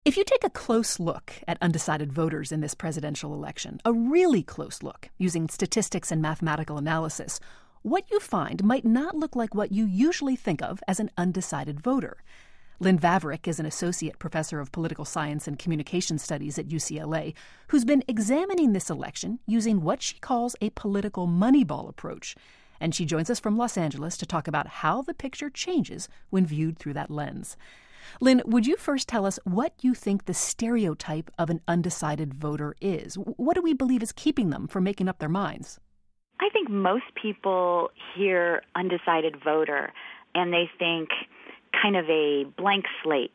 If you take a close look at undecided voters in this presidential election, a really close look, using statistics and mathematical analysis, what you find might not look like what you usually think of as an undecided voter. Lynn Vavreck is an associate professor of political science and communication studies at UCLA, who's been examining this election using what she calls a political moneyball approach. And she joins us from Los Angeles to talk about how the picture changes when viewed through that lens. Lynn, would you first tell us what you think the stereotype of an undecided voter is? What do we believe is keeping them from making up their minds? I think most people hear undecided voter and they think kind of a blank slate,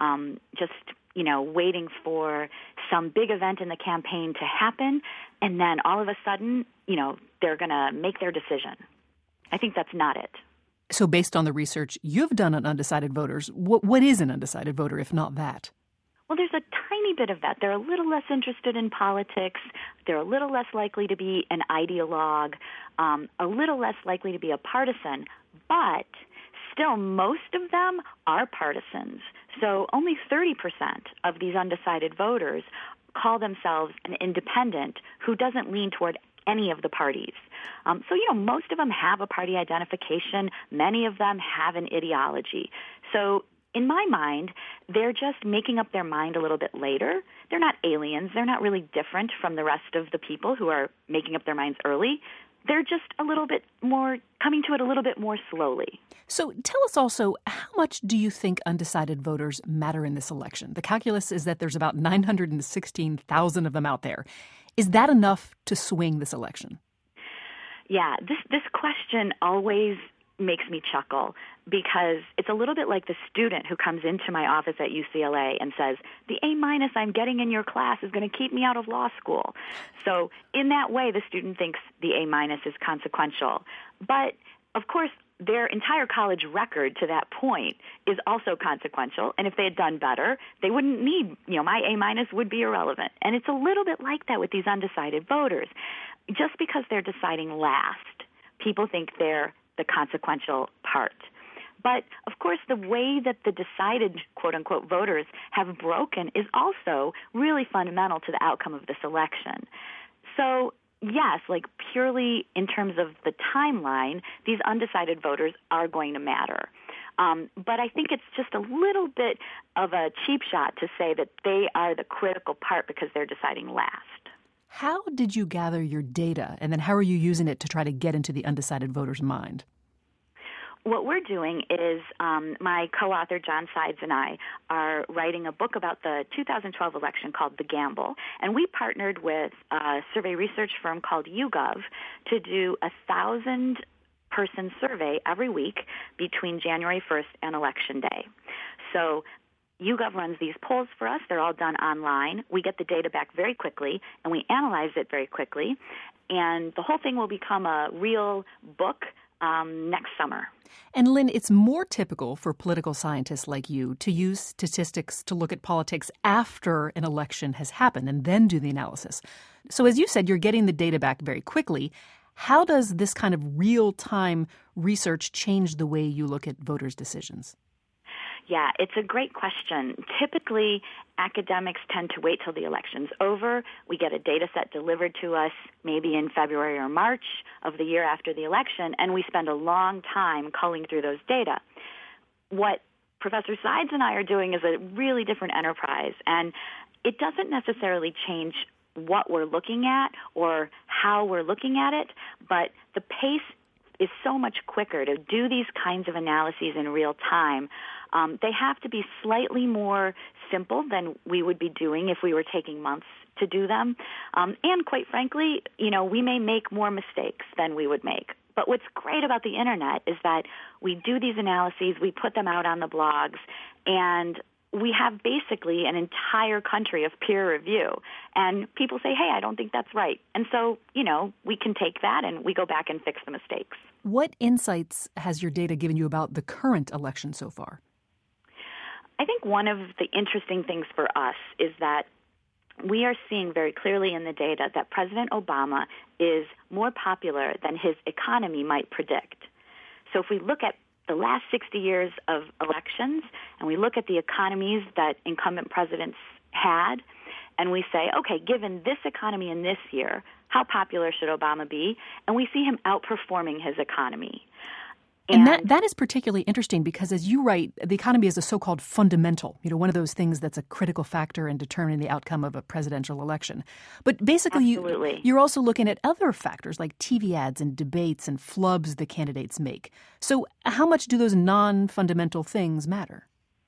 waiting for some big event in the campaign to happen, and then all of a sudden, they're going to make their decision. I think that's not it. So based on the research you've done on undecided voters, what is an undecided voter, if not that? Well, there's a tiny bit of that. They're a little less interested in politics. They're a little less likely to be an ideologue, a little less likely to be a partisan. But still, most of them are partisans. So only 30% of these undecided voters call themselves an independent who doesn't lean toward any of the parties. Most of them have a party identification. Many of them have an ideology. So in my mind, they're just making up their mind a little bit later. They're not aliens. They're not really different from the rest of the people who are making up their minds early. They're just a little bit more, coming to it a little bit more slowly. So tell us also, how much do you think undecided voters matter in this election? The calculus is that there's about 916,000 of them out there. Is that enough to swing this election? Yeah, this question always makes me chuckle because it's a little bit like the student who comes into my office at UCLA and says, the A- I'm getting in your class is going to keep me out of law school. So in that way, the student thinks the A- is consequential. But, of course, their entire college record to that point is also consequential. And if they had done better, they wouldn't need, my A- would be irrelevant. And it's a little bit like that with these undecided voters. Just because they're deciding last, people think they're the consequential part. But, of course, the way that the decided, quote-unquote, voters have broken is also really fundamental to the outcome of this election. So, yes, purely in terms of the timeline, these undecided voters are going to matter. But I think it's just a little bit of a cheap shot to say that they are the critical part because they're deciding last. How did you gather your data, and then how are you using it to try to get into the undecided voter's mind? What we're doing is my co-author, John Sides, and I are writing a book about the 2012 election called The Gamble, and we partnered with a survey research firm called YouGov to do a 1,000-person survey every week between January 1st and Election Day. So YouGov runs these polls for us. They're all done online. We get the data back very quickly, and we analyze it very quickly. And the whole thing will become a real book next summer. And Lynn, it's more typical for political scientists like you to use statistics to look at politics after an election has happened and then do the analysis. So as you said, you're getting the data back very quickly. How does this kind of real-time research change the way you look at voters' decisions? Yeah, it's a great question. Typically, academics tend to wait till the election's over. We get a data set delivered to us maybe in February or March of the year after the election, and we spend a long time culling through those data. What Professor Sides and I are doing is a really different enterprise, and it doesn't necessarily change what we're looking at or how we're looking at it, but the pace is so much quicker to do these kinds of analyses in real time. They have to be slightly more simple than we would be doing if we were taking months to do them. And quite frankly, we may make more mistakes than we would make. But what's great about the Internet is that we do these analyses, we put them out on the blogs, and we have basically an entire country of peer review. And people say, hey, I don't think that's right. And so, we can take that and we go back and fix the mistakes. What insights has your data given you about the current election so far? I think one of the interesting things for us is that we are seeing very clearly in the data that President Obama is more popular than his economy might predict. So if we look at the last 60 years of elections, and we look at the economies that incumbent presidents had, and we say, okay, given this economy in this year, how popular should Obama be? And we see him outperforming his economy. And that is particularly interesting because, as you write, the economy is a so-called fundamental, one of those things that's a critical factor in determining the outcome of a presidential election. But basically, you're also looking at other factors like TV ads and debates and flubs the candidates make. So how much do those non-fundamental things matter?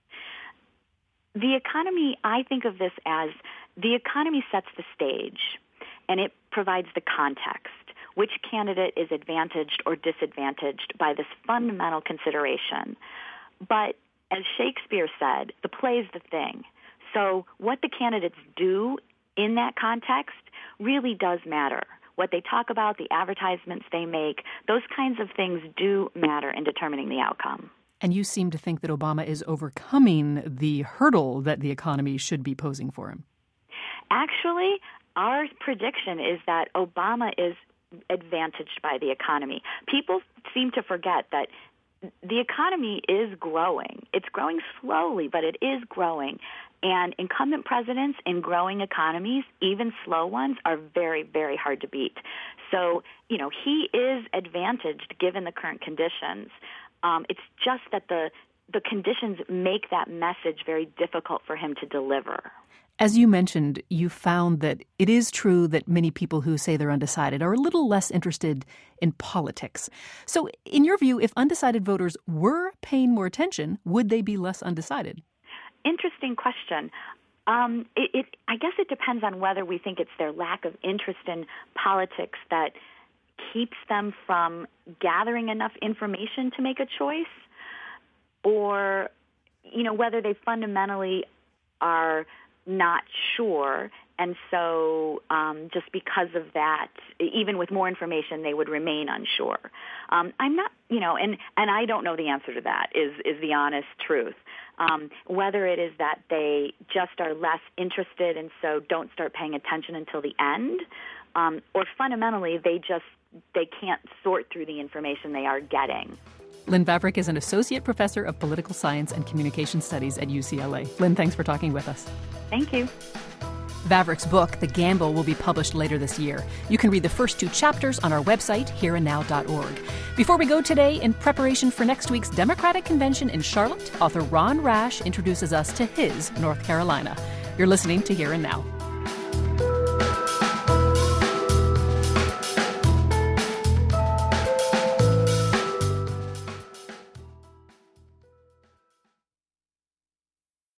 The economy, I think of this as the economy sets the stage, and it provides the context. Which candidate is advantaged or disadvantaged by this fundamental consideration. But as Shakespeare said, the play's the thing. So what the candidates do in that context really does matter. What they talk about, the advertisements they make, those kinds of things do matter in determining the outcome. And you seem to think that Obama is overcoming the hurdle that the economy should be posing for him. Actually, our prediction is that Obama is advantaged by the economy. People seem to forget that the economy is growing. It's growing slowly, but it is growing. And incumbent presidents in growing economies, even slow ones, are very, very hard to beat. So, he is advantaged given the current conditions. It's just that the conditions make that message very difficult for him to deliver. As you mentioned, you found that it is true that many people who say they're undecided are a little less interested in politics. So in your view, if undecided voters were paying more attention, would they be less undecided? Interesting question. I guess it depends on whether we think it's their lack of interest in politics that keeps them from gathering enough information to make a choice, or, whether they fundamentally are not sure, and so just because of that, even with more information, they would remain unsure. I'm not, and I don't know the answer to that, is the honest truth. Whether it is that they just are less interested and so don't start paying attention until the end, or fundamentally they can't sort through the information they are getting. Lynn Vavreck is an associate professor of political science and communication studies at UCLA. Lynn, thanks for talking with us. Thank you. Vavreck's book, The Gamble, will be published later this year. You can read the first 2 chapters on our website, hereandnow.org. Before we go today, in preparation for next week's Democratic Convention in Charlotte, author Ron Rash introduces us to his North Carolina. You're listening to Here and Now.